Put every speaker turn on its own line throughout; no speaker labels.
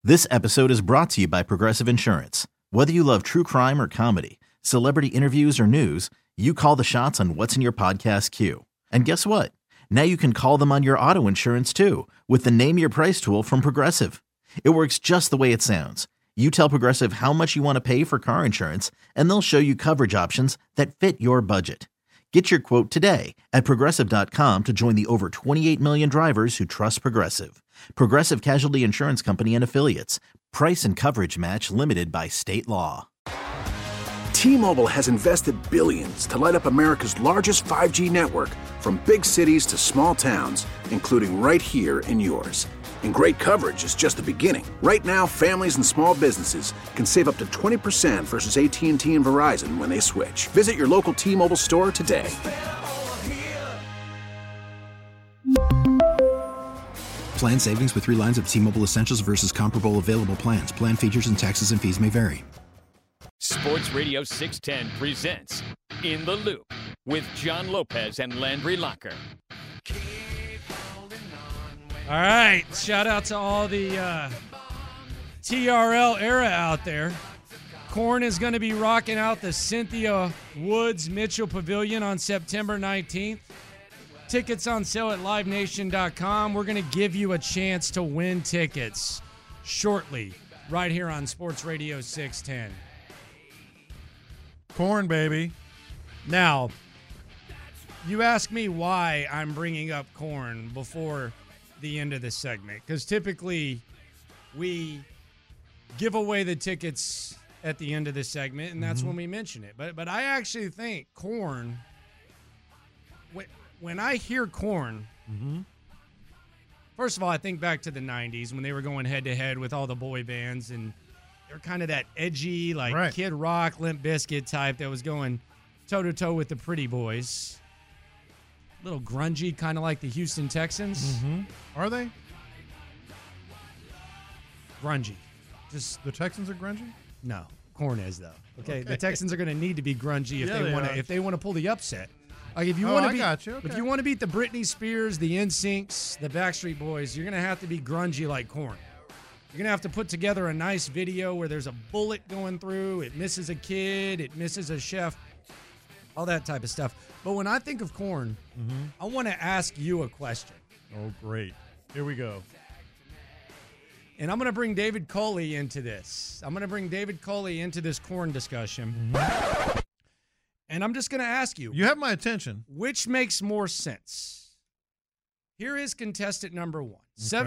This episode is brought to you by Progressive Insurance. Whether you love true crime or comedy, celebrity interviews or news, you call the shots on what's in your podcast queue. And guess what? Now you can call them on your auto insurance too with the Name Your Price tool from Progressive. It works just the way it sounds. You tell Progressive how much you want to pay for car insurance, and they'll show you coverage options that fit your budget. Get your quote today at Progressive.com to join the over 28 million drivers who trust Progressive. Progressive Casualty Insurance Company and Affiliates. Price and coverage match limited by state law.
T-Mobile has invested billions to light up America's largest 5G network, from big cities to small towns, including right here in yours. And great coverage is just the beginning. Right now, families and small businesses can save up to 20% versus AT&T and Verizon when they switch. Visit your local T-Mobile store today.
Plan savings with 3 lines of T-Mobile Essentials versus comparable available plans. Plan features and taxes and fees may vary.
Sports Radio 610 presents In the Loop with John Lopez and Landry Locker.
All right, shout out to all the TRL era out there. Korn is going to be rocking out the Cynthia Woods Mitchell Pavilion on September 19th. Tickets on sale at livenation.com. We're going to give you a chance to win tickets shortly right here on Sports Radio 610.
Korn, baby.
Now, you ask me why I'm bringing up Korn before the end of this segment, because typically we give away the tickets at the end of the segment, and that's when we mention it. But I actually think Korn, when I hear Korn, first of all, I think back to the 90s when they were going head-to-head with all the boy bands, and they're kind of that edgy, like Kid Rock, Limp Bizkit type that was going toe-to-toe with the Pretty Boys. A little grungy, kind of like the Houston Texans.
Are they?
Grungy. Just
the Texans are grungy?
No. Korn is, though. Okay? The Texans are going to need to be grungy if they want to pull the upset. Like if you want to if you want to beat the Britney Spears, the NSYNCs, the Backstreet Boys, you're going to have to be grungy like Korn. You're going to have to put together a nice video where there's a bullet going through, it misses a kid, it misses a chef, all that type of stuff. But when I think of Korn, I want to ask you a question.
Oh, great. Here we go.
And I'm going to bring David Coley into this. I'm going to bring David Coley into this Korn discussion. And I'm just going to ask you.
You have my attention.
Which makes more sense? Here is contestant number 1.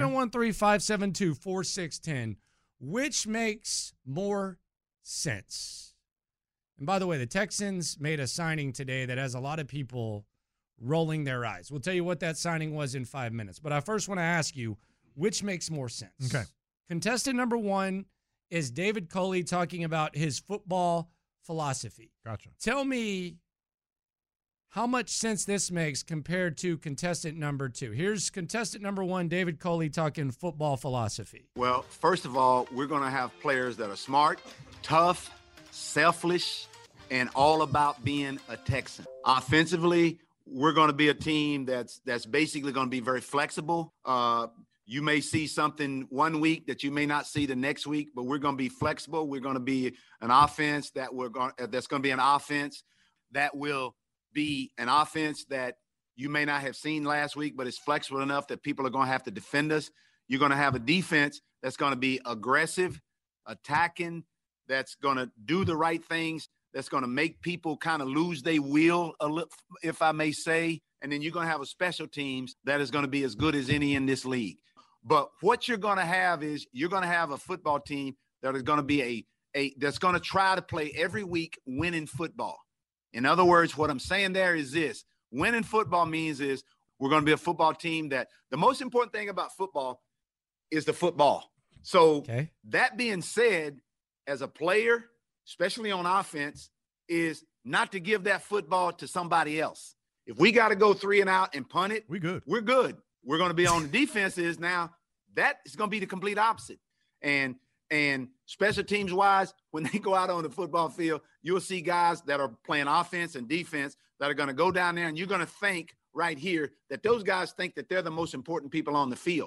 713-572-4610. Which makes more sense? And by the way, the Texans made a signing today that has a lot of people rolling their eyes. We'll tell you what that signing was in 5 minutes. But I first want to ask you, which makes more sense?
Okay.
Contestant number 1 is David Coley talking about his football philosophy.
Gotcha.
Tell me how much sense this makes compared to contestant number 2. Here's contestant number 1, David Coley, talking football philosophy.
Well, first of all, we're going to have players that are smart, tough, selfless, and all about being a Texan. Offensively, we're going to be a team that's basically going to be very flexible. You may see something one week that you may not see the next week, but we're going to be flexible. We're going to be an offense that's going to be an offense that will be an offense that you may not have seen last week, but it's flexible enough that people are going to have to defend us. You're going to have a defense that's going to be aggressive, attacking, that's going to do the right things, that's going to make people kind of lose their will, a little, if I may say. And then you're going to have a special teams that is going to be as good as any in this league. But what you're going to have is you're going to have a football team that is going to be that's going to try to play every week winning football. In other words, what I'm saying there is this. Winning football means is we're going to be a football team that the most important thing about football is the football. So that being said, as a player, especially on offense, is not to give that football to somebody else. If we got to go 3 and out and punt it, we're good. We're going to be on the defenses now. That is going to be the complete opposite. And special teams wise, when they go out on the football field, you'll see guys that are playing offense and defense that are going to go down there, and you're going to think right here that those guys think that they're the most important people on the field.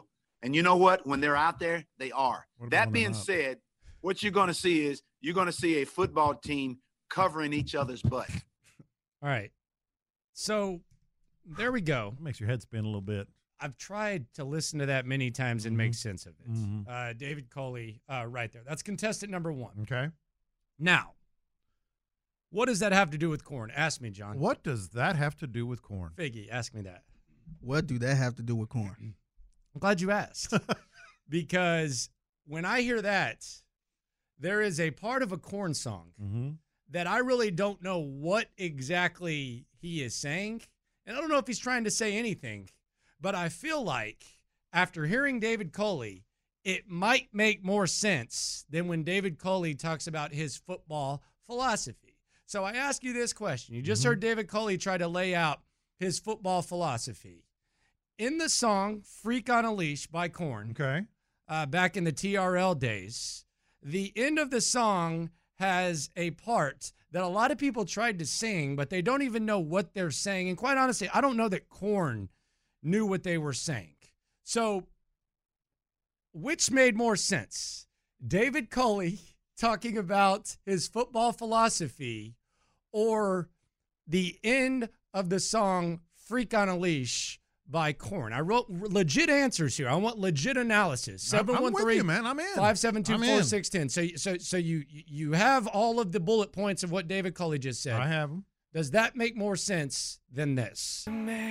And you know what? When they're out there, they are. That being said, what you're going to see is you're going to see a football team covering each other's butt.
All right. So there we go.
It makes your head spin a little bit.
I've tried to listen to that many times and make sense of it. David Culley right there. That's contestant number 1.
Okay.
Now, what does that have to do with corn? Ask me, John.
What does that have to do with corn?
Figgy, ask me that.
What do that have to do with corn?
I'm glad you asked. Because when I hear that, there is a part of a corn song that I really don't know what exactly he is saying. And I don't know if he's trying to say anything. But I feel like after hearing David Culley, it might make more sense than when David Culley talks about his football philosophy. So I ask you this question. You just heard David Culley try to lay out his football philosophy. In the song Freak on a Leash by Korn, back in the TRL days, the end of the song has a part that a lot of people tried to sing, but they don't even know what they're saying. And quite honestly, I don't know that Korn knew what they were saying. So, which made more sense? David Culley talking about his football philosophy or the end of the song Freak on a Leash by Korn? I wrote legit answers here. I want legit analysis. 713
I'm with you, man. I'm in.
572-4610. So you have all of the bullet points of what David Culley just said.
I have them.
Does that make more sense than this?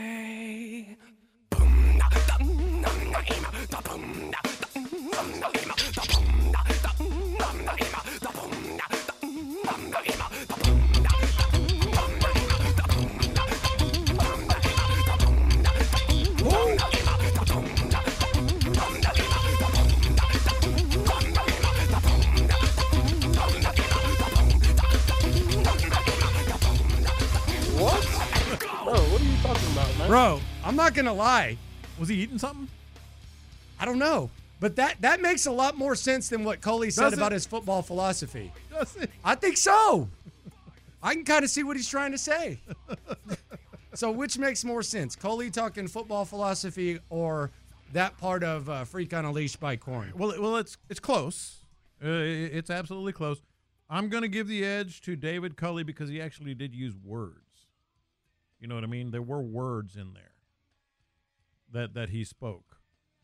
Bro, I'm not going to lie.
Was he eating something?
I don't know. But that makes a lot more sense than what Culley said about his football philosophy.
Does it?
I think so. I can kind of see what he's trying to say. So which makes more sense? Culley talking football philosophy or that part of Freak on a Leash by Korn?
Well, it's close. It's absolutely close. I'm going to give the edge to David Culley because he actually did use words. You know what I mean? There were words in there that he spoke.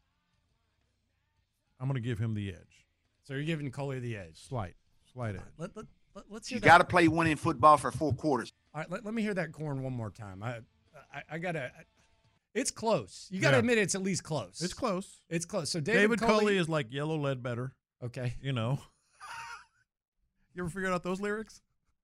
I'm going to give him the edge.
So you're giving Culley the edge.
Slight edge.
Let's hear
you got to play winning football for 4 quarters.
All right, let me hear that Korn one more time. I got to – it's close. You got to admit it's at least close.
It's close.
It's close. So
David Culley is like Yellow Ledbetter.
Okay.
You know. You ever figured out those lyrics?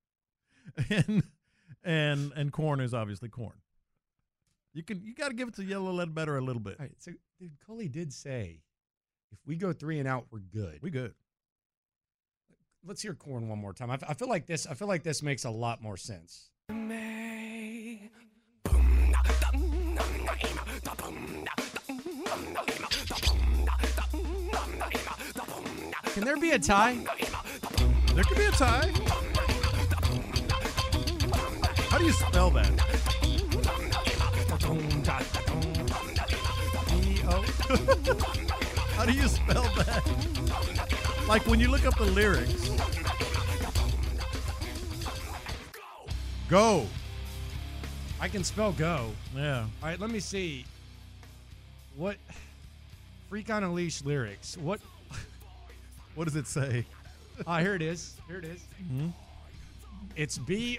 And Korn is obviously Korn. You got to give it to Yellow Ledbetter a little bit.
All right, so dude, Culley did say, if we go 3 and out, we're good.
We good.
Let's hear Korn one more time. I feel like this makes a lot more sense. Can there be a tie?
There could be a tie. How do you spell that? How do you spell that? Like when you look up the lyrics. Go.
I can spell go.
Yeah.
All right, let me see. What Freak on a Leash lyrics? What
does it say?
Here it is. Mm-hmm. It's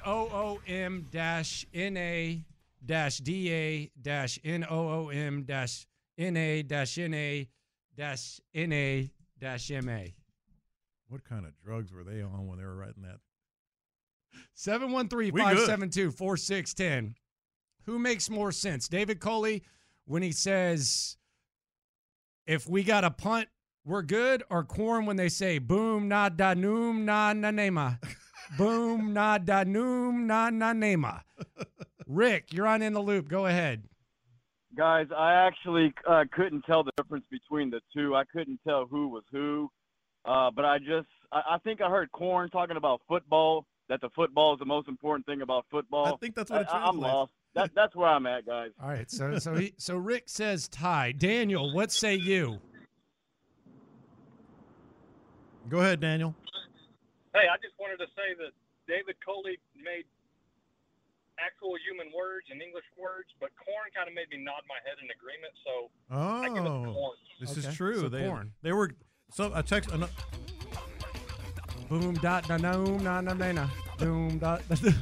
BOOM-NA-NA-NA-NA-NA-MA.
What kind of drugs were they on when they were writing that?
713-572-4610. Who makes more sense? David Culley when he says, if we got a punt, we're good, or Korn when they say, boom, na da noom, na na nema. Boom, na da noom, na na nema. Rick, you're on In the Loop. Go ahead.
Guys, I actually couldn't tell the difference between the two. I couldn't tell who was who. But I think I heard Korn talking about football, that the football is the most important thing about football.
I think that's what it translates.
I'm lost. That's where I'm at, guys.
All right, so Rick says tie. Daniel, what say you?
Go ahead, Daniel.
Hey, I just wanted to say that David Coley made actual human words and English words, but corn kind of made me nod my head in agreement. So I give it corn.
This is true.
So corn.
They were a text.
Boom dot da noom na na na na boom dot.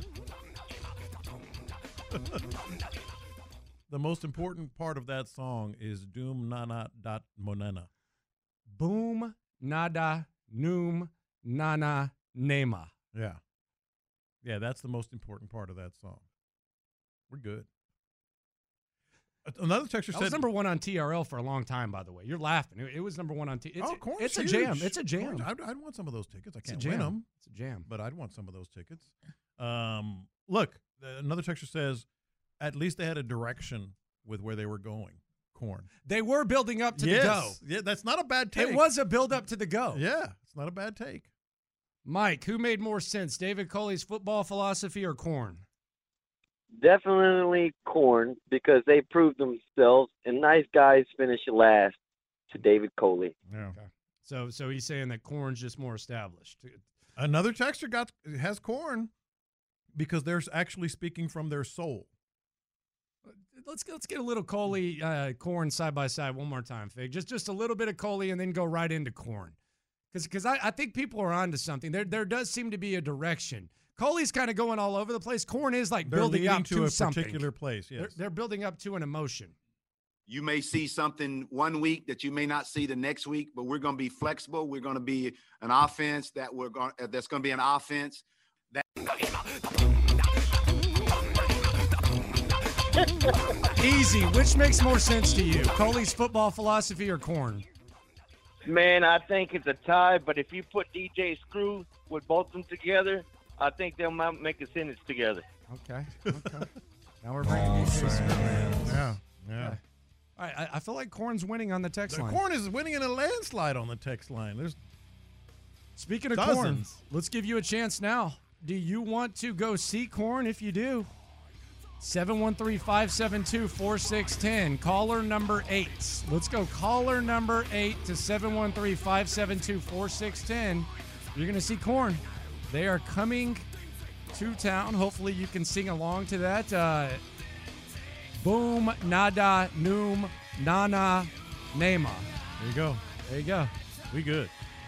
The most important part of that song is doom nana dot monena.
Boom nada noom nana nema.
Yeah. Yeah, that's the most important part of that song. We're good. Another texter said...
It was number one on TRL for a long time, by the way. You're laughing. It was number one on TRL. It's a jam. It's a jam.
I'd want some of those tickets. I can't win them.
It's a jam.
But I'd want some of those tickets. Look, another texter says, at least they had a direction with where they were going. Corn.
They were building up to the go.
Yeah, that's not a bad take.
It was a build up to the go.
Yeah, it's not a bad take.
Mike, who made more sense, David Coley's football philosophy or Corn?
Definitely Corn, because they proved themselves, and nice guys finish last to David Coley.
Yeah.
Okay. So he's saying that Corn's just more established.
Another texter has Corn because they're actually speaking from their soul.
Let's get a little Coley, Corn side by side one more time, Fig. Just a little bit of Coley and then go right into Corn. Because I think people are onto something. There does seem to be a direction. Coley's kind of going all over the place. Corn is like building up to something.
A particular place, yes.
They're building up to an emotion.
You may see something one week that you may not see the next week, but we're going to be flexible. We're going to be an offense that's going to be an offense.
Easy. Which makes more sense to you, Coley's football philosophy or Corn?
Man, I think it's a tie, but if you put DJ Screw with both of them together, I think they'll make a sentence together.
Okay. Now we're bringing DJ Screw.
Yeah.
Okay. All right, I feel like Corn's winning on the text line.
Corn is winning in a landslide on the text line. There's
Speaking of Corn, let's give you a chance now. Do you want to go see Corn? If you do, 713-572-4610. Caller number 8. Let's go caller number 8 to 713-572-4610. You're going to see Corn. They are coming to town. Hopefully you can sing along to that. Boom, nada, noom, nana, nema.
There you go.
There you go.
We good.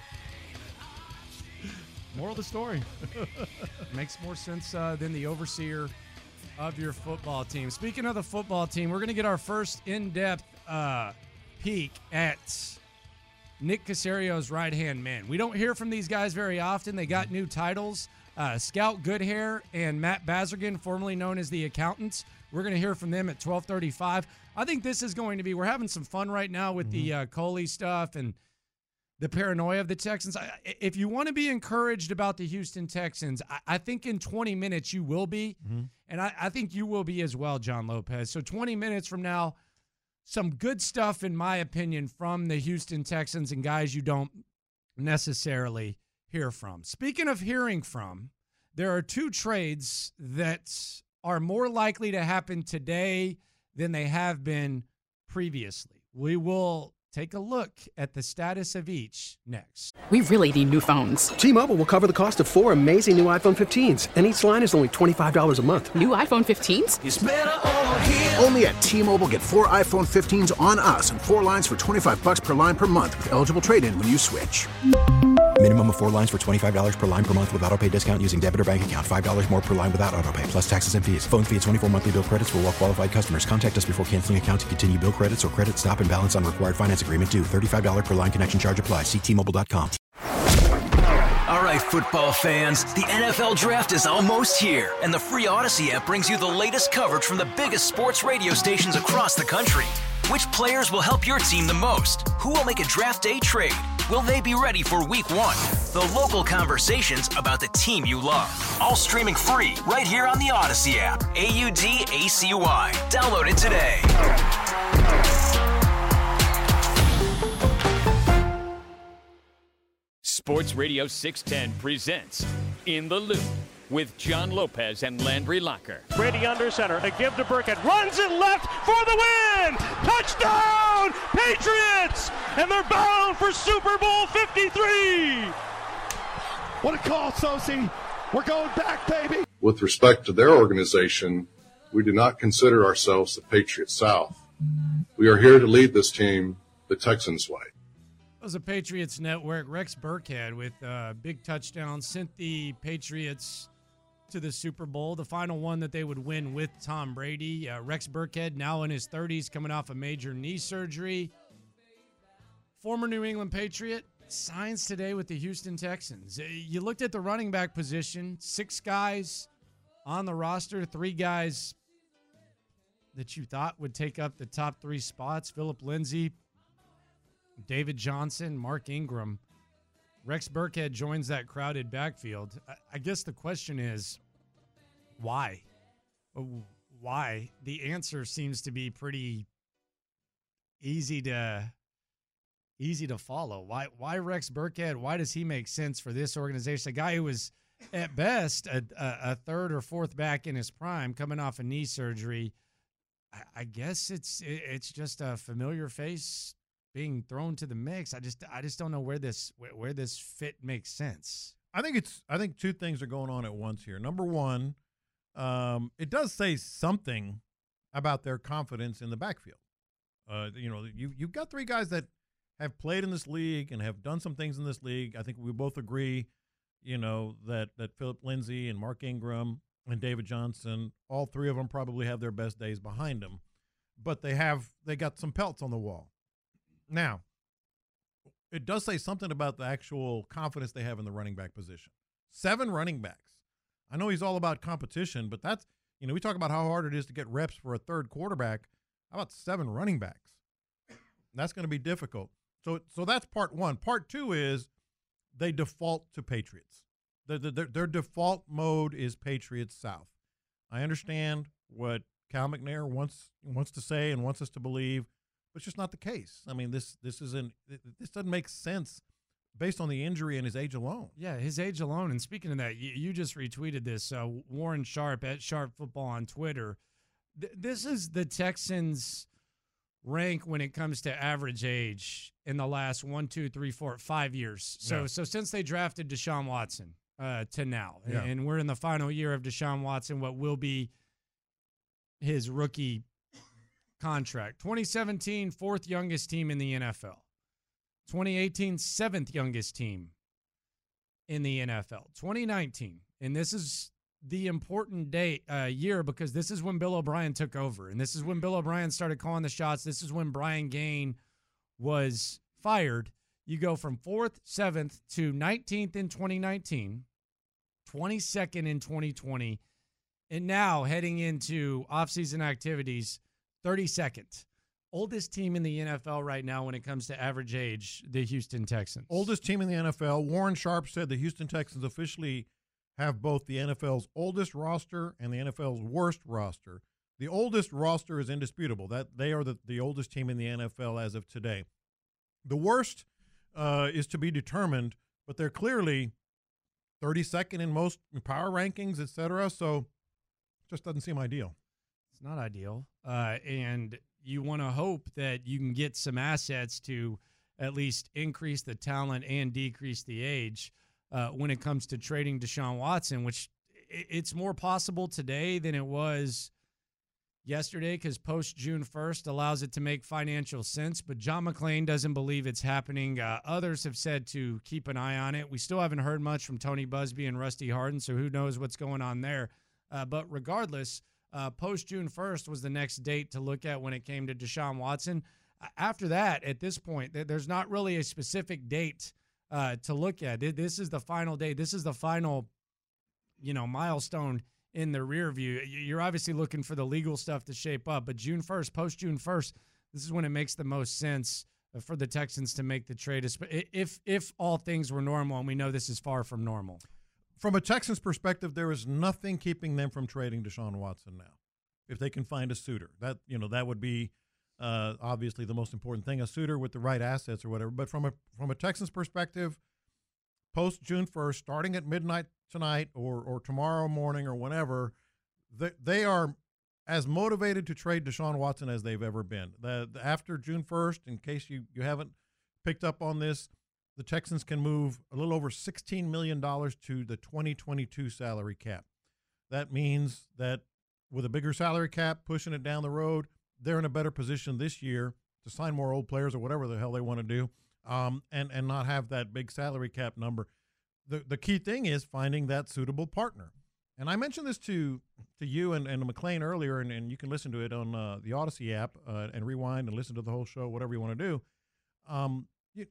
Moral of the story. Makes more sense than the overseer of your football team. Speaking of the football team, we're going to get our first in-depth peek at Nick Caserio's right-hand man. We don't hear from these guys very often. They got new titles. Scout Goodhair and Matt Bazergan, formerly known as the Accountants. We're going to hear from them at 12:35. I think this is going to be – we're having some fun right now with the Coley stuff and the paranoia of the Texans. If you want to be encouraged about the Houston Texans, I think in 20 minutes you will be. And I think you will be as well, John Lopez. So 20 minutes from now, some good stuff, in my opinion, from the Houston Texans and guys you don't necessarily hear from. Speaking of hearing from, there are two trades that are more likely to happen today than they have been previously. We will take a look at the status of each next.
We really need new phones.
T-Mobile will cover the cost of 4 amazing new iPhone 15s, and each line is only $25 a month.
New iPhone 15s?
It's better over here. Only at T-Mobile, get 4 iPhone 15s on us and 4 lines for $25 per line per month with eligible trade-in when you switch.
Minimum of 4 lines for $25 per line per month with autopay discount using debit or bank account. $5 more per line without autopay, plus taxes and fees. Phone fee at 24 monthly bill credits for well-qualified customers. Contact us before canceling account to continue bill credits or credit stop and balance on required finance agreement due. $35 per line connection charge applies. See T-Mobile.com.
All right, football fans, the NFL Draft is almost here, and the free Odyssey app brings you the latest coverage from the biggest sports radio stations across the country. Which players will help your team the most? Who will make a draft day trade? Will they be ready for week 1? The local conversations about the team you love. All streaming free right here on the Odyssey app. AUDACY. Download it today.
Sports Radio 610 presents In the Loop with John Lopez and Landry Locker.
Brady under center. A give to Burkhead. Runs it left for the win. Touchdown, Patriots! And they're bound for Super Bowl 53. What a call, Sosi. We're going back, baby.
With respect to their organization, we do not consider ourselves the Patriot South. We are here to lead this team the Texans' way.
It was a Patriots Network. Rex Burkhead with a big touchdown sent the Patriots to the Super Bowl, the final one that they would win with Tom Brady. Rex Burkhead, now in his 30s, coming off a major knee surgery. Former New England Patriot, signs today with the Houston Texans. You looked at the running back position, 6 guys on the roster, 3 guys that you thought would take up the top 3 spots. Phillip Lindsay, David Johnson, Mark Ingram. Rex Burkhead joins that crowded backfield. I guess the question is, why? Why? The answer seems to be pretty easy to follow. Why Rex Burkhead? Why does he make sense for this organization? A guy who was at best a third or fourth back in his prime, coming off a knee surgery. I guess it's just a familiar face being thrown to the mix. I just don't know where this fit makes sense.
I think 2 things are going on at once here. Number one, it does say something about their confidence in the backfield. You've got 3 guys that have played in this league and have done some things in this league. I think we both agree, that Phillip Lindsay and Mark Ingram and David Johnson, all 3 of them probably have their best days behind them, but they got some pelts on the wall. Now, it does say something about the actual confidence they have in the running back position. 7 running backs. I know he's all about competition, but that's, we talk about how hard it is to get reps for a third quarterback. How about 7 running backs? That's going to be difficult. So that's part one. Part 2 is they default to Patriots. Their default mode is Patriots South. I understand what Cal McNair wants to say and wants us to believe, but it's just not the case. I mean, this doesn't make sense based on the injury and his age alone.
Yeah, his age alone. And speaking of that, you just retweeted this. Warren Sharp at Sharp Football on Twitter. This is the Texans' rank when it comes to average age in the last 5 years. So since they drafted Deshaun Watson to now, and we're in the final year of Deshaun Watson, what will be his rookie contract. 2017, 4th youngest team in the NFL. 2018, 7th youngest team in the NFL. 2019, and this is the important year because this is when Bill O'Brien took over, and this is when Bill O'Brien started calling the shots. This is when Brian Gaine was fired. You go from 4th, 7th to 19th in 2019, 22nd in 2020, and now heading into offseason activities, 32nd. Oldest team in the NFL right now when it comes to average age, the Houston Texans.
Oldest team in the NFL. Warren Sharp said the Houston Texans officially have both the NFL's oldest roster and the NFL's worst roster. The oldest roster is indisputable. That they are the oldest team in the NFL as of today. The worst is to be determined, but they're clearly 32nd in most power rankings, et cetera, so it just doesn't seem ideal.
It's not ideal, and you want to hope that you can get some assets to at least increase the talent and decrease the age when it comes to trading Deshaun Watson, which it's more possible today than it was yesterday because post-June 1st allows it to make financial sense, but John McClain doesn't believe it's happening. Others have said to keep an eye on it. We still haven't heard much from Tony Busby and Rusty Hardin, so who knows what's going on there. But regardless, post-June 1st was the next date to look at when it came to Deshaun Watson. After that, at this point, there's not really a specific date to look at. This is the final date. This is the final, milestone in the rear view. You're obviously looking for the legal stuff to shape up, but June 1st, post-June 1st, this is when it makes the most sense for the Texans to make the trade, if all things were normal, and we know this is far from normal.
From a Texans perspective, there is nothing keeping them from trading Deshaun Watson now. If they can find a suitor, that would be obviously the most important thing, a suitor with the right assets or whatever. But from a Texans perspective, post June 1st, starting at midnight tonight or tomorrow morning or whenever, they are as motivated to trade Deshaun Watson as they've ever been. After June 1st, in case you haven't picked up on this, the Texans can move a little over $16 million to the 2022 salary cap. That means that with a bigger salary cap, pushing it down the road, they're in a better position this year to sign more old players or whatever the hell they want to do, and not have that big salary cap number. The key thing is finding that suitable partner. And I mentioned this to you and McLean earlier, and you can listen to it on the Odyssey app and rewind and listen to the whole show, whatever you want to do.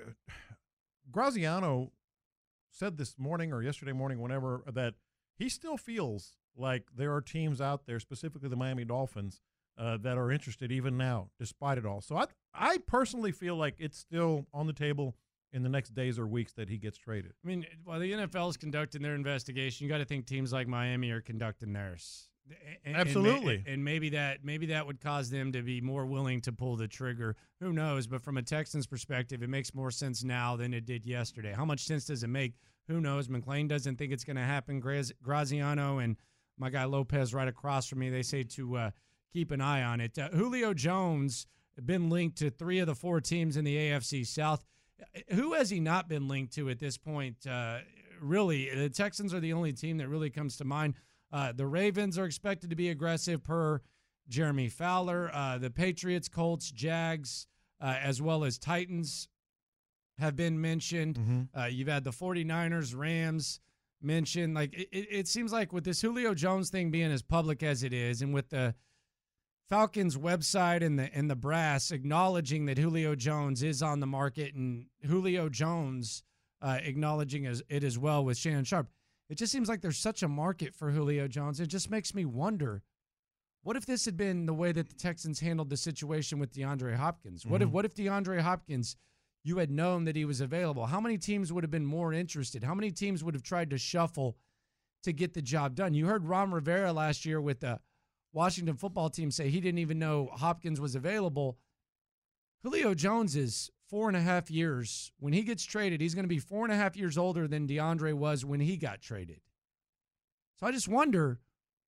Graziano said this morning or yesterday morning, whenever, that he still feels like there are teams out there, specifically the Miami Dolphins, that are interested even now, despite it all. So I personally feel like it's still on the table in the next days or weeks that he gets traded.
I mean, while the NFL is conducting their investigation, you got to think teams like Miami are conducting theirs.
Absolutely.
And maybe that would cause them to be more willing to pull the trigger. Who knows? But from a Texans perspective, it makes more sense now than it did yesterday. How much sense does it make? Who knows? McLean doesn't think it's going to happen. Graziano and my guy Lopez right across from me, they say to keep an eye on it. Julio Jones been linked to 3 of the 4 teams in the AFC South. Who has he not been linked to at this point? Really, the Texans are the only team that really comes to mind. The Ravens are expected to be aggressive per Jeremy Fowler. The Patriots, Colts, Jags, as well as Titans have been mentioned.
Mm-hmm.
You've had the 49ers, Rams mentioned. Like it seems like with this Julio Jones thing being as public as it is, and with the Falcons website and the brass acknowledging that Julio Jones is on the market, and Julio Jones acknowledging it as well with Shannon Sharpe, it just seems like there's such a market for Julio Jones. It just makes me wonder, what if this had been the way that the Texans handled the situation with DeAndre Hopkins?
Mm-hmm.
What if DeAndre Hopkins, you had known that he was available? How many teams would have been more interested? How many teams would have tried to shuffle to get the job done? You heard Ron Rivera last year with the Washington football team say he didn't even know Hopkins was available. Julio Jones is 4.5 years. When he gets traded, he's going to be 4.5 years older than DeAndre was when he got traded. So I just wonder,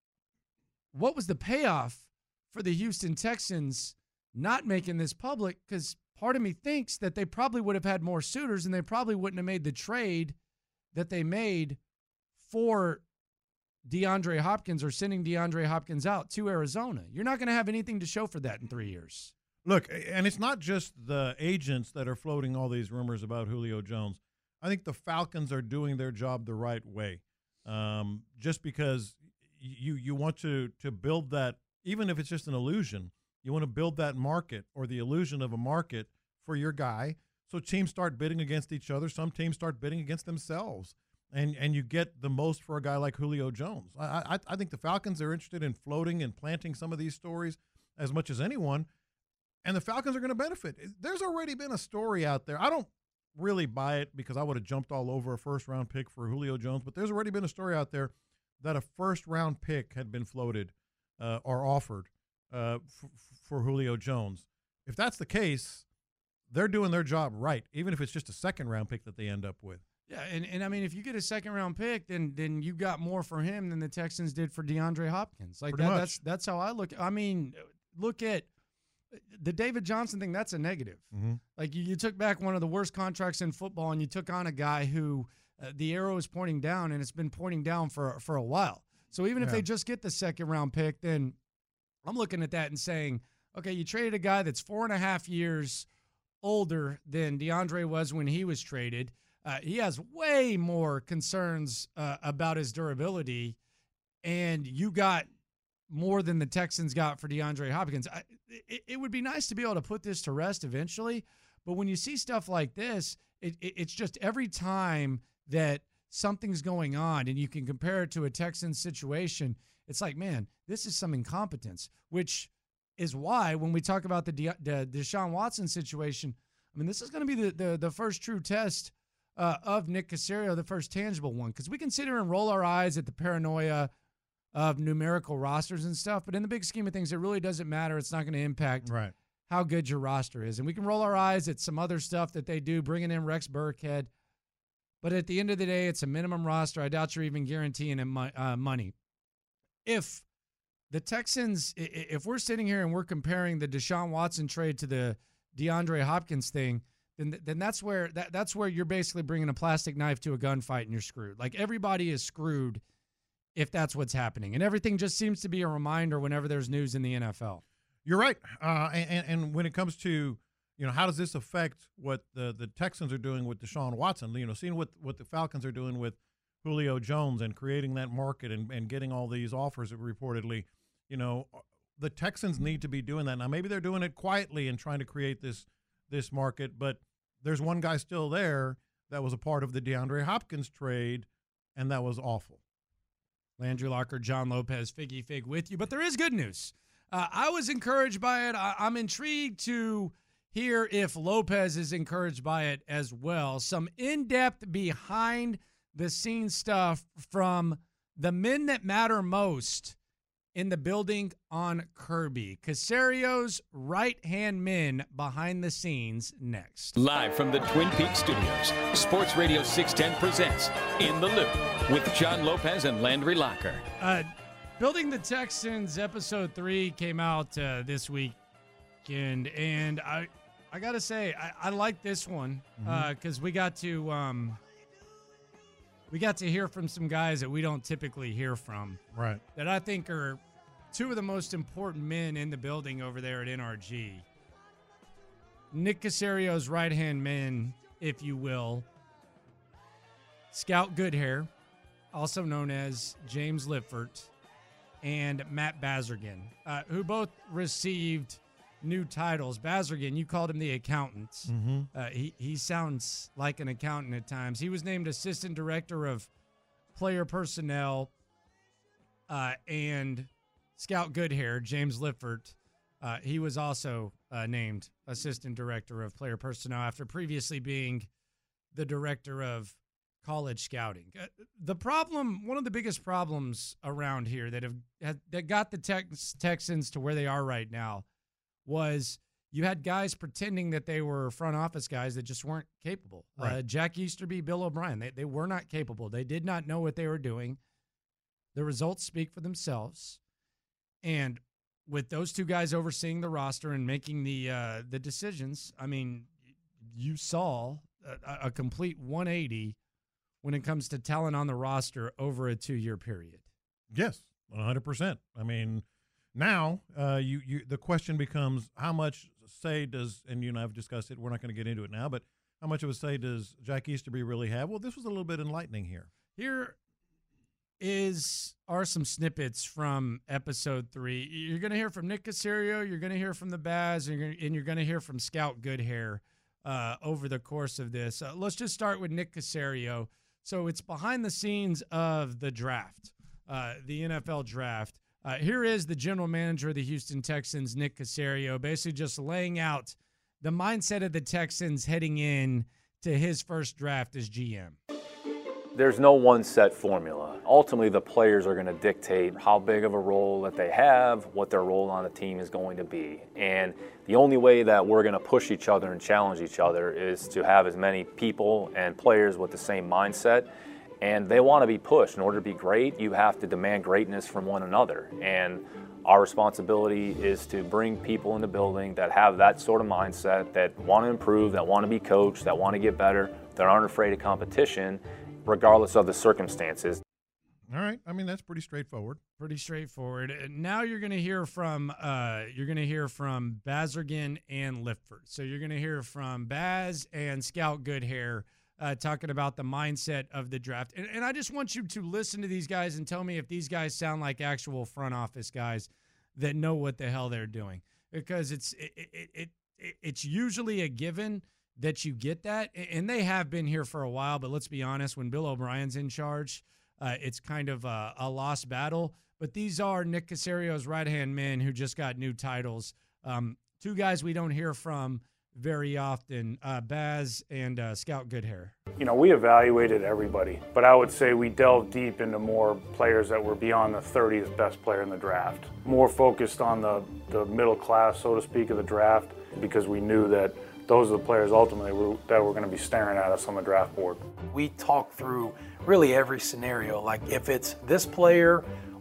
what was the payoff for the Houston Texans not making this public? Because part of me thinks that they probably would have had more suitors, and they probably wouldn't have made the trade that they made for DeAndre Hopkins, or sending DeAndre Hopkins out to Arizona. You're not going to have anything to show for that in 3 years.
Look, and it's not just the agents that are floating all these rumors about Julio Jones. I think the Falcons are doing their job the right way. Just because you want to build that, even if it's just an illusion, you want to build that market or the illusion of a market for your guy. So teams start bidding against each other. Some teams start bidding against themselves. And you get the most for a guy like Julio Jones. I think the Falcons are interested in floating and planting some of these stories as much as anyone, and the Falcons are going to benefit. There's already been a story out there. I don't really buy it because I would have jumped all over a first-round pick for Julio Jones, but there's already been a story out there that a first-round pick had been floated or offered for Julio Jones. If that's the case, they're doing their job right, even if it's just a second-round pick that they end up with.
Yeah, and I mean, if you get a second-round pick, then you got more for him than the Texans did for DeAndre Hopkins. Like that's how I look. I mean, look at the David Johnson thing. That's a negative.
Mm-hmm.
Like you took back one of the worst contracts in football, and you took on a guy who the arrow is pointing down, and it's been pointing down for a while. So even if they just get the second-round pick, then I'm looking at that and saying, okay, you traded a guy that's 4.5 years older than DeAndre was when he was traded. He has way more concerns about his durability, and you got more than the Texans got for DeAndre Hopkins. It would be nice to be able to put this to rest eventually, but when you see stuff like this, it's just every time that something's going on and you can compare it to a Texans situation, it's like, man, this is some incompetence, which is why when we talk about the Deshaun Watson situation, I mean, this is going to be the first true test of Nick Caserio, the first tangible one, because we can sit here and roll our eyes at the paranoia of numerical rosters and stuff, but in the big scheme of things, it really doesn't matter. It's not going to impact how good your roster is. And we can roll our eyes at some other stuff that they do, bringing in Rex Burkhead, but at the end of the day, it's a minimum roster. I doubt you're even guaranteeing him money. If the Texans, if we're sitting here and we're comparing the Deshaun Watson trade to the DeAndre Hopkins thing, then that's where you're basically bringing a plastic knife to a gunfight and you're screwed. Like, everybody is screwed if that's what's happening. And everything just seems to be a reminder whenever there's news in the NFL.
You're right. And when it comes to, how does this affect what the Texans are doing with Deshaun Watson? Seeing what the Falcons are doing with Julio Jones and creating that market and getting all these offers reportedly, the Texans need to be doing that. Now, maybe they're doing it quietly and trying to create this market, but there's one guy still there that was a part of the DeAndre Hopkins trade, and that was awful.
Landry Locker, John Lopez, Figgy Fig with you. But there is good news. I was encouraged by it. I'm intrigued to hear if Lopez is encouraged by it as well. Some in-depth, behind-the-scenes stuff from the men that matter most in the building on Kirby. Casario's right-hand men behind the scenes next.
Live from the Twin Peaks studios, Sports Radio 610 presents In the Loop with John Lopez and Landry Locker.
Building the Texans, Episode 3 came out this weekend, and I got to say, I like this one because we got to hear from some guys that we don't typically hear from.
Right.
That I think are two of the most important men in the building over there at NRG. Nick Casario's right-hand men, if you will. Scout Goodhair, also known as James Liffert, and Matt Bazirgan, who both received new titles. Bazirgan, you called him the accountant. He sounds like an accountant at times. He was named Assistant Director of Player Personnel, and Scout Goodhair, James Liffert, he was also named Assistant Director of Player Personnel after previously being the Director of College Scouting. One of the biggest problems around here that got the Texans to where they are right now was you had guys pretending that they were front office guys that just weren't capable.
Right.
Jack Easterby, Bill O'Brien, they were not capable. They did not know what they were doing. The results speak for themselves. And with those two guys overseeing the roster and making the decisions, I mean, you saw a complete 180 when it comes to talent on the roster over a 2-year period.
Yes, 100%. I mean, now the question becomes how much say does, and you and I have discussed it, we're not going to get into it now, but how much of a say does Jack Easterby really have? Well, this was a little bit enlightening here.
Here are some snippets from Episode 3. You're going to hear from Nick Casario, you're going to hear from the Baz, and you're going to hear from Scout Goodhair over the course of this. Let's just start with Nick Casario. So it's behind the scenes of the draft, the NFL draft. Here is the general manager of the Houston Texans, Nick Casario, basically just laying out the mindset of the Texans heading in to his first draft as GM.
There's no one set formula. Ultimately, the players are going to dictate how big of a role that they have, what their role on the team is going to be. And the only way that we're going to push each other and challenge each other is to have as many people and players with the same mindset. And they want to be pushed. In order to be great, you have to demand greatness from one another. And our responsibility is to bring people in the building that have that sort of mindset, that want to improve, that want to be coached, that want to get better, that aren't afraid of competition, regardless of the circumstances.
All right. I mean, that's pretty straightforward.
Pretty straightforward. Now you're going to hear from Bazirgan and Liffert. So you're going to hear from Baz and Scout Goodhair talking about the mindset of the draft. And I just want you to listen to these guys and tell me if these guys sound like actual front office guys that know what the hell they're doing. Because it's usually a given that you get that, and they have been here for a while, but let's be honest, when Bill O'Brien's in charge, it's kind of a lost battle. But these are Nick Casario's right-hand men who just got new titles. Two guys we don't hear from very often, Baz and Scout Goodhair.
You know, we evaluated everybody, but I would say we delved deep into more players that were beyond the 30th best player in the draft. More focused on the middle class, so to speak, of the draft, because we knew that those are the players ultimately that were going to be staring at us on the draft board.
We talked through really every scenario, like if it's this player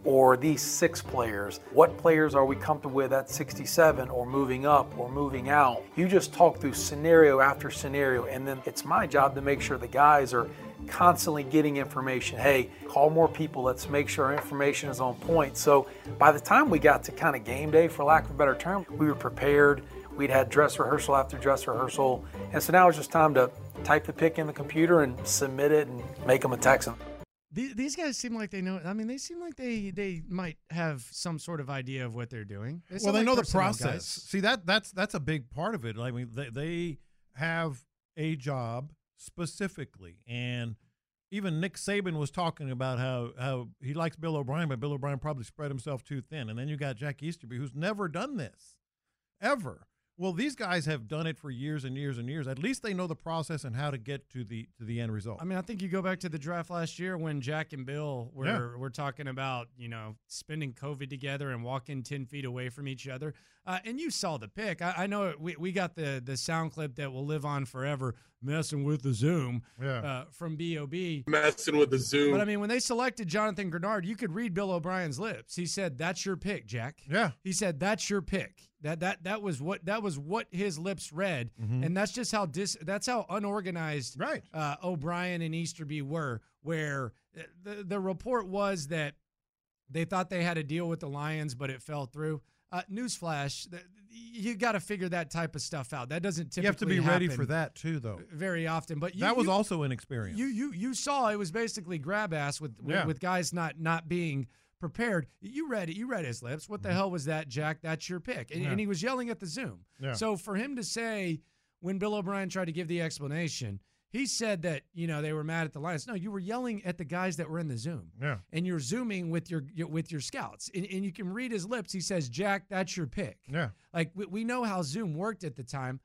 or these 6 players? What players are we comfortable with at 67 or moving up or moving out? You just talk through scenario after scenario, and then it's my job to make sure the guys are constantly getting information. Hey, call more people. Let's make sure our information is on point. So by the time we got to kind of game day, for lack of a better term, we were prepared. We'd had dress rehearsal after dress rehearsal. And so now it's just time to type the pick in the computer and submit it and make them a Texan.
These guys seem like they know. I mean, they seem like they might have some sort of idea of what they're doing.
They know the process. Guys. See, that's a big part of it. I mean, they have a job specifically, and even Nick Saban was talking about how he likes Bill O'Brien, but Bill O'Brien probably spread himself too thin. And then you got Jack Easterby, who's never done this, ever. Well, these guys have done it for years and years and years. At least they know the process and how to get to the end result.
I mean, I think you go back to the draft last year when Jack and Bill were talking about, spending COVID together and walking 10 feet away from each other. And you saw the pick. I know we got the sound clip that will live on forever, messing with the Zoom from B.O.B.
Messing with the Zoom.
But, I mean, when they selected Jonathan Grenard, you could read Bill O'Brien's lips. He said, "That's your pick, Jack."
Yeah.
He said, "That's your pick." That was what his lips read, and that's just how unorganized O'Brien and Easterby were. Where the report was that they thought they had a deal with the Lions, but it fell through. Newsflash: you got to figure that type of stuff out. That doesn't typically.
You have to be ready for that too, though.
Very often, but
that was also an experience.
You saw it was basically grab ass with guys not being prepared. You read his lips. What the hell was that, Jack? That's your pick. And he was yelling at the Zoom. Yeah. So for him to say, when Bill O'Brien tried to give the explanation, he said that, they were mad at the Lions. No, you were yelling at the guys that were in the Zoom. Yeah. And you're Zooming with your scouts. And you can read his lips. He says, "Jack, that's your pick."
Yeah.
Like, we know how Zoom worked at the time.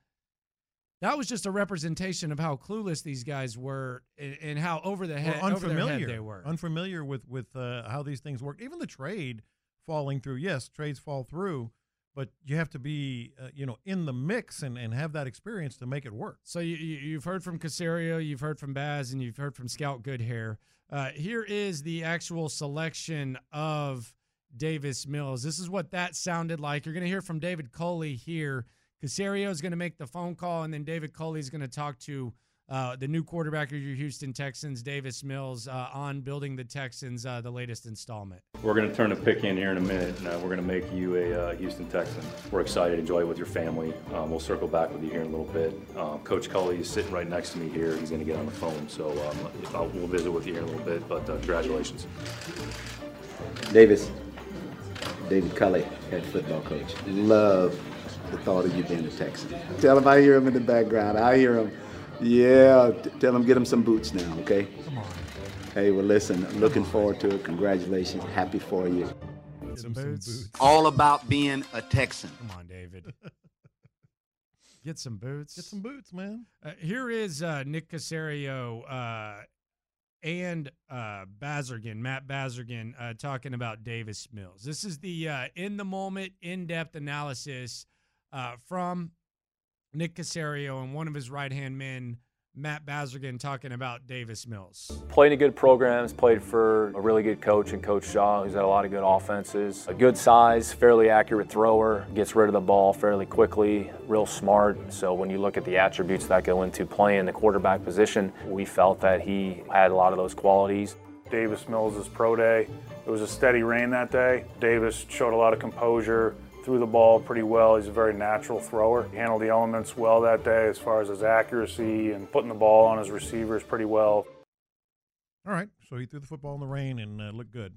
That was just a representation of how clueless these guys were and how over their head they were.
Unfamiliar with how these things work. Even the trade falling through. Yes, trades fall through, but you have to be in the mix and have that experience to make it work.
So you've heard from Caserio, you've heard from Baz, and you've heard from Scout Goodhair. Here is the actual selection of Davis Mills. This is what that sounded like. You're going to hear from David Culley here. Caserio is going to make the phone call, and then David Culley is going to talk to the new quarterback of your Houston Texans, Davis Mills, on Building the Texans, the latest installment.
We're going to turn the pick in here in a minute, and we're going to make you a Houston Texan. We're excited. Enjoy it with your family. We'll circle back with you here in a little bit. Coach Culley is sitting right next to me here. He's going to get on the phone, so we'll visit with you here in a little bit, but congratulations.
David Culley, head football coach. Love the thought of you being a Texan. Tell him I hear him in the background. I hear him. Yeah, tell him get him some boots now, okay?
Come on.
Hey, well, listen, I'm looking forward to it. Congratulations. Happy for you.
Get some boots.
All about being a Texan.
Come on, David. Get some boots.
Get some boots, man.
Here is Nick Caserio and Bazirgan, Matt Bazirgan, talking about Davis Mills. This is the in-the-moment, in-depth analysis from Nick Caserio and one of his right-hand men, Matt Bazirgan, talking about Davis Mills.
Played in good programs, played for a really good coach and Coach Shaw, who's had a lot of good offenses. A good size, fairly accurate thrower, gets rid of the ball fairly quickly, real smart. So when you look at the attributes that go into playing the quarterback position, we felt that he had a lot of those qualities.
Davis Mills' pro day, it was a steady rain that day. Davis showed a lot of composure, threw the ball pretty well. He's a very natural thrower. He handled the elements well that day as far as his accuracy and putting the ball on his receivers pretty well.
All right, so he threw the football in the rain and looked good.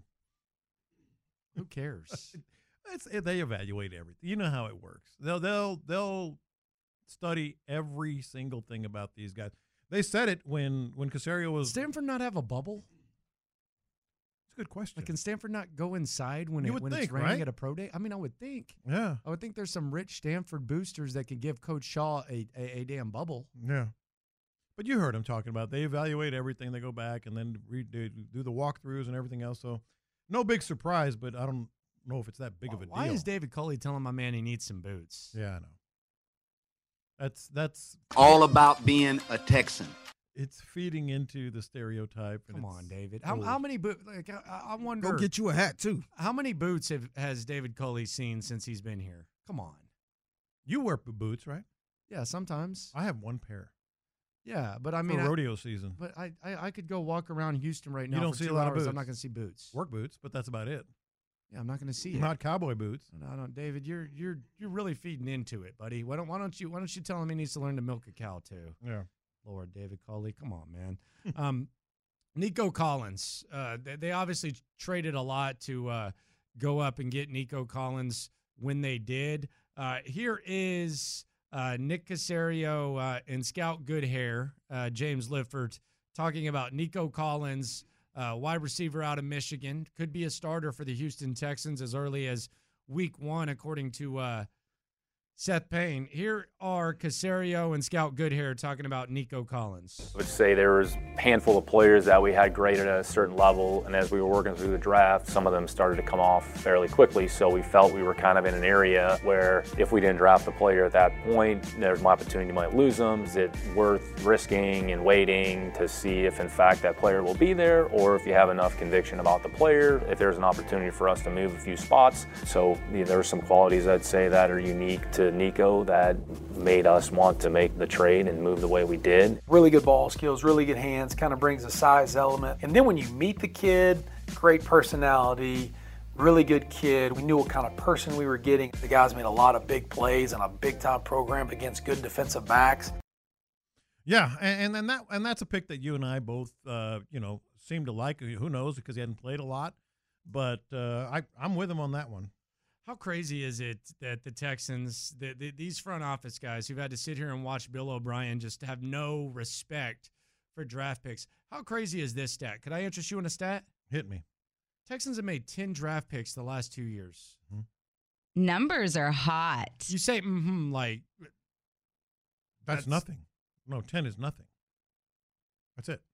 Who cares?
They evaluate everything. You know how it works. They'll study every single thing about these guys. They said it when Caserio was.
Stanford not have a bubble?
Good question.
Like, can Stanford not go inside when it's raining at a pro day? I mean, I would think.
Yeah.
I would think there's some rich Stanford boosters that could give Coach Shaw a damn bubble.
Yeah. But you heard him talking about they evaluate everything. They go back and then do the walkthroughs and everything else. So no big surprise, but I don't know if it's that big of a deal.
Why is David Culley telling my man he needs some boots?
Yeah, I know. That's
all about being a Texan.
It's feeding into the stereotype.
Come on, David. How many boots? Like, I wonder.
Go get you a hat too.
How many boots has David Culley seen since he's been here? Come on.
You wear boots, right?
Yeah, sometimes.
I have one pair.
Yeah, but I mean,
for rodeo season.
But I could go walk around Houston right now.
You don't
for
see
2
a lot
hours.
of boots.
I'm not going to see boots.
Work boots, but that's about it.
Yeah, I'm not going to see it.
Not cowboy boots.
No, I don't, David. You're really feeding into it, buddy. Why don't you tell him he needs to learn to milk a cow too?
Yeah.
Lord, David Culley, come on, man. Nico Collins. They obviously traded a lot to go up and get Nico Collins when they did. Here is Nick Caserio and Scout Goodhair, James Lifford, talking about Nico Collins, wide receiver out of Michigan. Could be a starter for the Houston Texans as early as week 1, according to Seth Payne. Here are Caserio and Scout Goodhair talking about Nico Collins.
I would say there was a handful of players that we had graded at a certain level, and as we were working through the draft, some of them started to come off fairly quickly, so we felt we were kind of in an area where if we didn't draft the player at that point, there's an opportunity you might lose them. Is it worth risking and waiting to see if in fact that player will be there, or if you have enough conviction about the player, if there's an opportunity for us to move a few spots. So there are some qualities I'd say that are unique to Nico that made us want to make the trade and move the way we did.
Really good ball skills, really good hands, kind of brings a size element. And then when you meet the kid, great personality, really good kid. We knew what kind of person we were getting. The guy's made a lot of big plays on a big-time program against good defensive backs.
Yeah, and that's a pick that you and I both, seem to like. Who knows, because he hadn't played a lot. But I'm with him on that one.
How crazy is it that the Texans, these front office guys who've had to sit here and watch Bill O'Brien just have no respect for draft picks? How crazy is this stat? Could I interest you in a stat?
Hit me.
Texans have made 10 draft picks the last 2 years.
Mm-hmm. Numbers are hot.
You say, like.
That's nothing. No, 10 is nothing. That's it.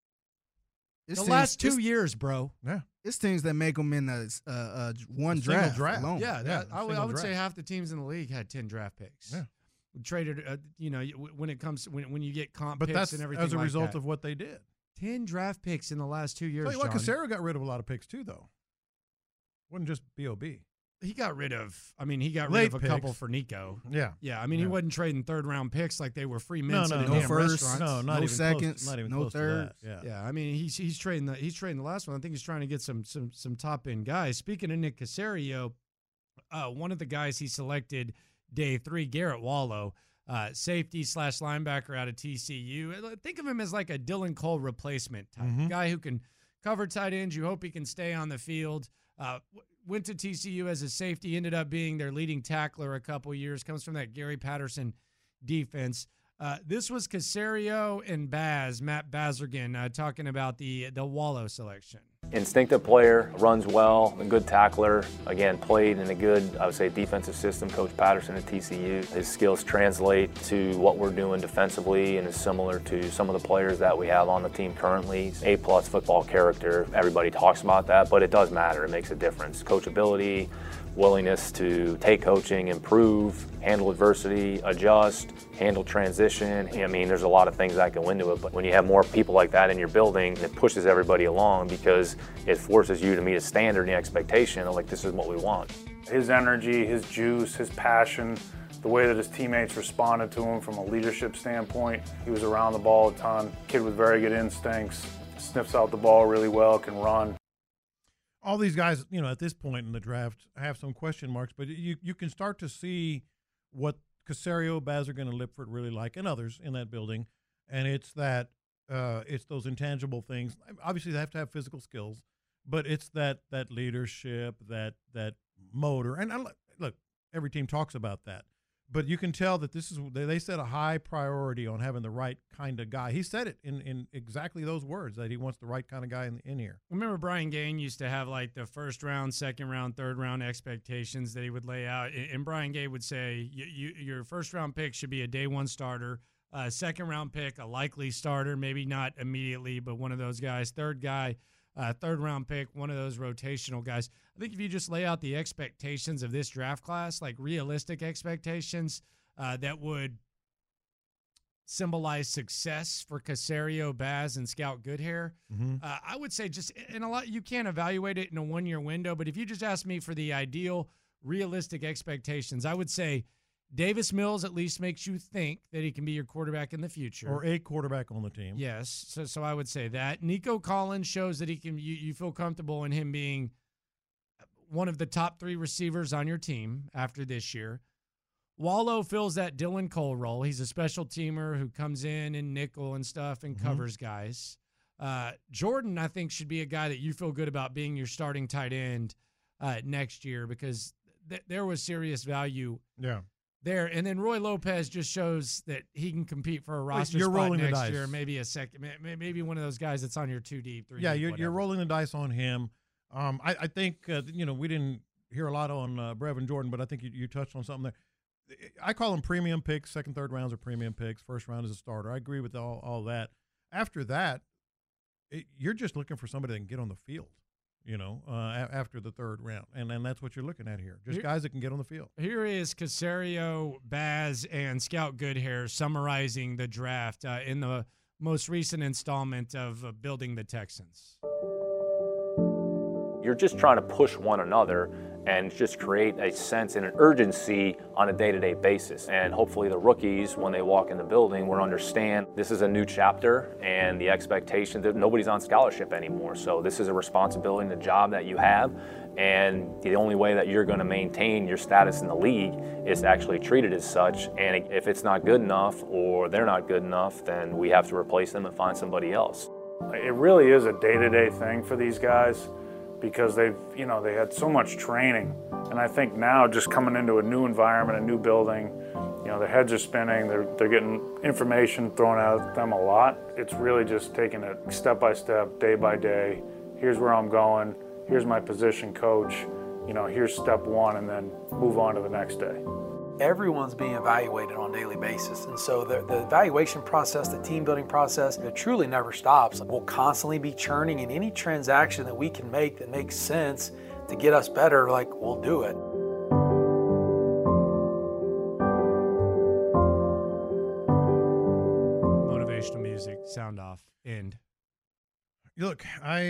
The last 2 years, bro.
Yeah.
It's teams that make them in one draft alone.
Yeah, I would say half the teams in the league had 10 draft picks.
Yeah.
Traded, when it comes when you get comp
but
picks
that's
and everything
as a
like
result
that.
of what they did.
10 draft picks in the last 2 years,
Tell you what,
John.
Caserio got rid of a lot of picks too, though. Wasn't just B.O.B.
He got rid of
Late
a
picks.
couple for Nico.
Yeah.
Yeah, he wasn't trading third-round picks like they were free mints in the
no
damn
first,
restaurants.
No, not
no
even
seconds,
close, not even
no
close
thirds.
to that.
Yeah, he's trading the last one. I think he's trying to get some top-end guys. Speaking of Nick Caserio, one of the guys he selected day 3, Garrett Wallow, safety / linebacker out of TCU. Think of him as like a Dylan Cole replacement type guy who can cover tight ends. You hope he can stay on the field. Went to TCU as a safety, ended up being their leading tackler a couple years, comes from that Gary Patterson defense. This was Caserio and Matt Bazergan, talking about the Wallow selection.
Instinctive player, runs well, a good tackler. Again, played in a good, I would say, defensive system. Coach Patterson at TCU. His skills translate to what we're doing defensively and is similar to some of the players that we have on the team currently. A-plus football character. Everybody talks about that, but it does matter. It makes a difference. Coachability, willingness to take coaching, improve, handle adversity, adjust, handle transition. There's a lot of things that go into it, but when you have more people like that in your building, it pushes everybody along because it forces you to meet a standard and the expectation of, like, this is what we want.
His energy, his juice, his passion, the way that his teammates responded to him from a leadership standpoint. He was around the ball a ton. Kid with very good instincts, sniffs out the ball really well, can run.
All these guys, at this point in the draft have some question marks, but you can start to see what Caserio, Bazergan, and Lipford really like, and others in that building, and it's that it's those intangible things. Obviously, they have to have physical skills, but it's that leadership, that motor, and look, every team talks about that. But you can tell that they set a high priority on having the right kind of guy. He said it in exactly those words, that he wants the right kind of guy in here.
Remember Brian Gaine used to have like the first round, second round, third round expectations that he would lay out. And Brian Gaine would say, your first round pick should be a day 1 starter. Second round pick, a likely starter, maybe not immediately, but one of those guys. Third guy, third round pick, one of those rotational guys. I think if you just lay out the expectations of this draft class, like realistic expectations that would symbolize success for Caserio, Baz, and Scout Goodhair. I would say just in a lot, you can't evaluate it in a 1-year window, but if you just ask me for the ideal, realistic expectations, I would say Davis Mills at least makes you think that he can be your quarterback in the future.
Or a quarterback on the team.
Yes, so I would say that. Nico Collins shows that he can. You feel comfortable in him being one of the top 3 receivers on your team after this year. Wallow fills that Dylan Cole role. He's a special teamer who comes in nickel and stuff and covers guys. Jordan, I think, should be a guy that you feel good about being your starting tight end next year because there was serious value there. And then Roy Lopez just shows that he can compete for a roster spot next year, maybe a second, maybe one of those guys that's on your 2 deep, 3 deep,
you're rolling the dice on him. I think, we didn't hear a lot on Brevin Jordan, but I think you touched on something there. I call them premium picks. 2nd, 3rd rounds are premium picks. 1st round is a starter. I agree with all that. After that, you're just looking for somebody that can get on the field, after the 3rd round. And that's what you're looking at here. Just guys that can get on the field.
Here is Caserio, Baz, and Scout Goodhair summarizing the draft in the most recent installment of Building the Texans.
You're just trying to push one another and just create a sense and an urgency on a day-to-day basis. And hopefully the rookies, when they walk in the building, will understand this is a new chapter and the expectation that nobody's on scholarship anymore. So this is a responsibility and a job that you have. And the only way that you're going to maintain your status in the league is to actually treat it as such. And if it's not good enough or they're not good enough, then we have to replace them and find somebody else.
It really is a day-to-day thing for these guys, because they had so much training. And I think now just coming into a new environment, a new building, their heads are spinning, they're getting information thrown at them a lot. It's really just taking it step by step, day by day. Here's where I'm going, here's my position coach, here's step 1, and then move on to the next day.
Everyone's being evaluated on a daily basis. And so the evaluation process, the team building process, it truly never stops. We'll constantly be churning, and any transaction that we can make that makes sense to get us better, we'll do it.
Motivational music, sound off, end.
Look,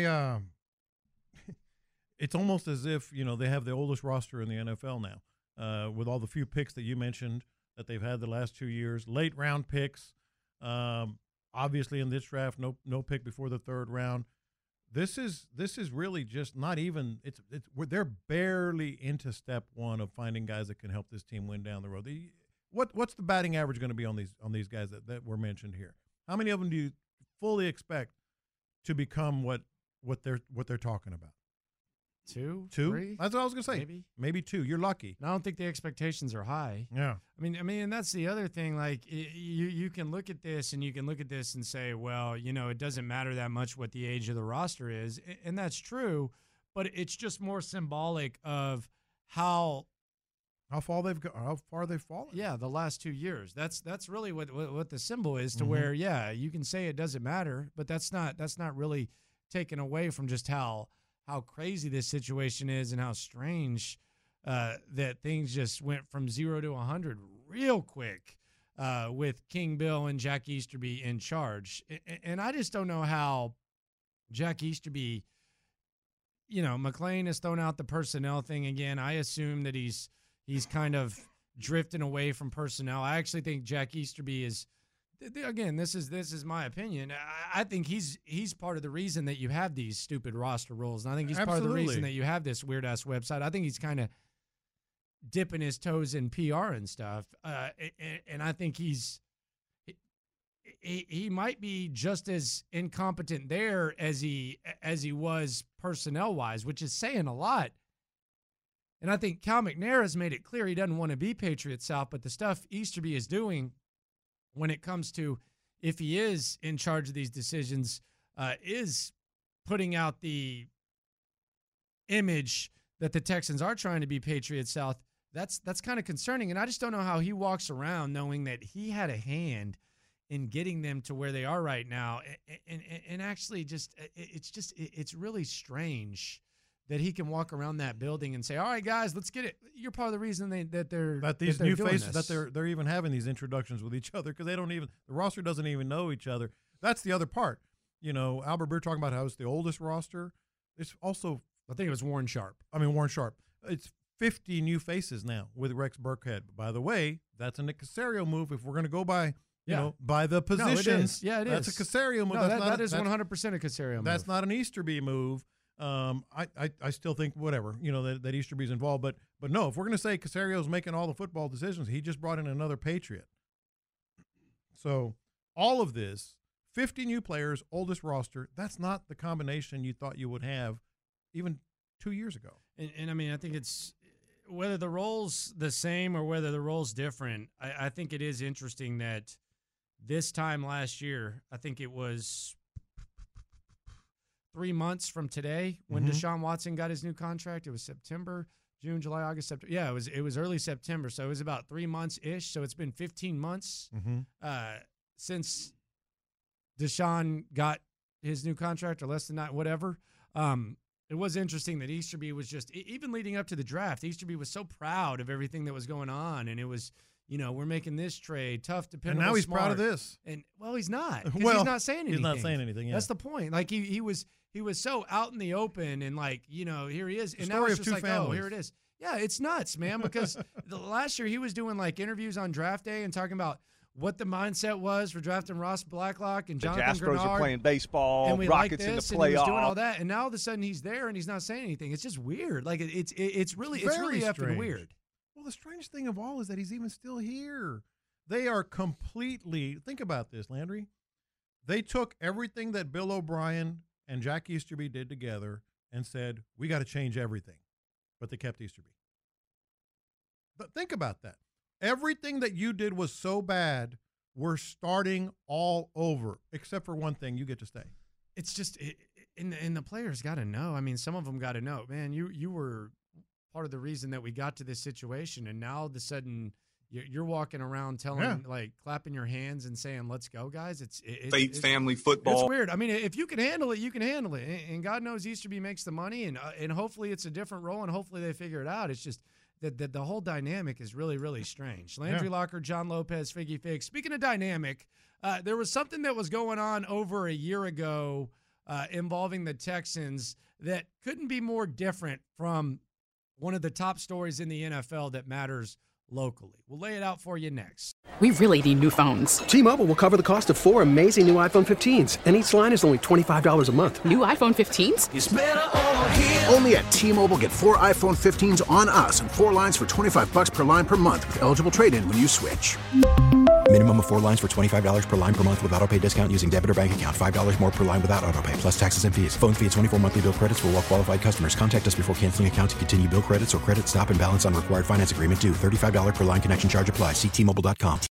it's almost as if, they have the oldest roster in the NFL now. With all the few picks that you mentioned that they've had the last 2 years, late round picks, obviously in this draft, no pick before the 3rd round. This is really just not even. They're barely into step 1 of finding guys that can help this team win down the road. What's the batting average going to be on these guys that were mentioned here? How many of them do you fully expect to become what they're talking about?
2,
3? That's what I was going to say. Maybe 2. You're lucky.
I don't think the expectations are high.
Yeah.
I mean, and that's the other thing. You can look at this and say, well, it doesn't matter that much what the age of the roster is, and that's true. But it's just more symbolic of how far they've fallen. Yeah, the last 2 years. That's really what the symbol is. To where, you can say it doesn't matter, but that's not really taken away from just how crazy this situation is and how strange that things just went from 0 to 100 real quick with King Bill and Jack Easterby in charge. And I just don't know how Jack Easterby, McClain has thrown out the personnel thing again. I assume that he's kind of drifting away from personnel. I actually think Jack Easterby is, again, this is my opinion. I think he's part of the reason that you have these stupid roster rules, and I think he's part of the reason that you have this weird ass website. I think he's kind of dipping his toes in PR and stuff, and I think he might be just as incompetent there as he was personnel wise, which is saying a lot. And I think Cal McNair has made it clear he doesn't want to be Patriot South, but the stuff Easterby is doing when it comes to, if he is in charge of these decisions, is putting out the image that the Texans are trying to be Patriot South. That's kind of concerning, and I just don't know how he walks around knowing that he had a hand in getting them to where they are right now, and actually it's really strange that he can walk around that building and say, all right, guys, let's get it. You're part of the reason that
these new faces, that they're even having these introductions with each other, because the roster doesn't even know each other. That's the other part. Albert Breer talking about how it's the oldest roster. It's also,
I think it was Warren Sharp.
It's 50 new faces now with Rex Burkhead. By the way, that's a Nick Caserio move. If we're going to go by, by the positions,
it is.
That's a Caserio move.
No, that is 100% a Caserio move.
That's not an Easterby move. I still think whatever, that Easterby's involved. But no, if we're going to say Caserio's making all the football decisions, he just brought in another Patriot. So all of this, 50 new players, oldest roster, that's not the combination you thought you would have even 2 years ago.
And I mean, I think it's whether the role's the same or whether the role's different. I think it is interesting that this time last year, I think it was 3 months from today when Deshaun Watson got his new contract. It was September, June, July, August, September. Yeah, it was early September, so it was about 3 months-ish. So it's been 15 months since Deshaun got his new contract, or less than that, whatever. It was interesting that Easterby was just, even leading up to the draft, Easterby was so proud of everything that was going on, and it was, we're making this trade, tough, dependable,
and now he's
smart.
Proud of this.
And he's not. Because
well,
he's not saying anything.
He's not saying anything. Yeah.
That's the point. Like he was so out in the open, and like here he is, and now
story
it's
of
just
two
like,
families.
oh, here it is. Yeah, it's nuts, man. Because last year he was doing like interviews on draft day and talking about what the mindset was for drafting Ross Blacklock and Jonathan
Astros
Grenard.
are playing baseball,
and we
Rockets
like this,
in the playoffs.
And he was doing all that, and now all of a sudden he's there and he's not saying anything. It's just weird. Like it's really effing weird.
Well, the strange thing of all is that he's even still here. They are completely, think about this, Landry. They took everything that Bill O'Brien and Jack Easterby did together and said, we got to change everything. But they kept Easterby. But think about that. Everything that you did was so bad, we're starting all over, except for one thing, you get to stay.
It's just, and the players got to know. I mean, some of them got to know, man, you were part of the reason that we got to this situation, and now all of a sudden you're walking around telling, like, clapping your hands and saying, let's go, guys. It's
family football.
It's weird. I mean, if you can handle it, you can handle it. And God knows Easterby makes the money, and hopefully it's a different role, and hopefully they figure it out. It's just that the whole dynamic is really, really strange. Landry Locker, John Lopez, Figgy Fig. Speaking of dynamic, there was something that was going on over a year ago involving the Texans that couldn't be more different from one of the top stories in the NFL that matters locally. We'll lay it out for you next.
We really need new phones.
T-Mobile will cover the cost of 4 amazing new iPhone 15s, and each line is only $25 a month.
New iPhone 15s?
It's better over here. Only at T-Mobile, get 4 iPhone 15s on us and 4 lines for $25 per line per month with eligible trade-in when you switch.
Minimum of 4 lines for $25 per line per month with autopay discount using debit or bank account. $5 more per line without autopay, plus taxes and fees. Phone fee at 24 monthly bill credits for well-qualified customers. Contact us before canceling account to continue bill credits or credit stop and balance on required finance agreement due. $35 per line connection charge applies. See T-Mobile.com.